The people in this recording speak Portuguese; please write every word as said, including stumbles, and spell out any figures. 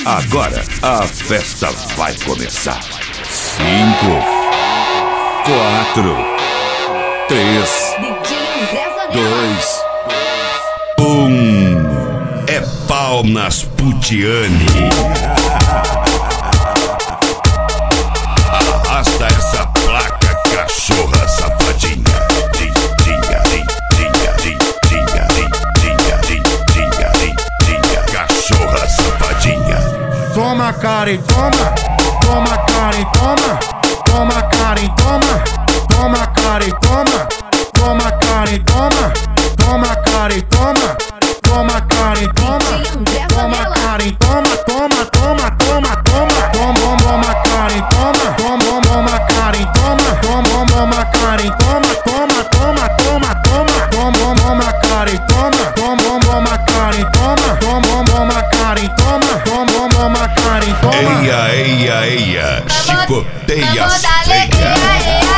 Agora a festa vai começar. Cinco, quatro, três, dois, um. É pau nas Putiane. Arrasta essa placa, cachorra safadinha. Dinha, dinha, dinha, dinha, dinha, dinha, dinha, cachorra safadinha. Toma cara e toma, toma cara e toma, toma cara e toma, toma cara e toma, toma cara e toma, toma cara e toma, toma cara e toma, toma cara e toma, toma, toma, toma, toma, toma, toma cara e toma, toma, toma cara e toma, toma, toma cara e toma, toma, toma, toma, toma, toma, toma cara e toma, toma, toma cara e toma, toma, toma cara e toma, toma, toma cara e toma. Eia, eia, eia, chicoteia feia.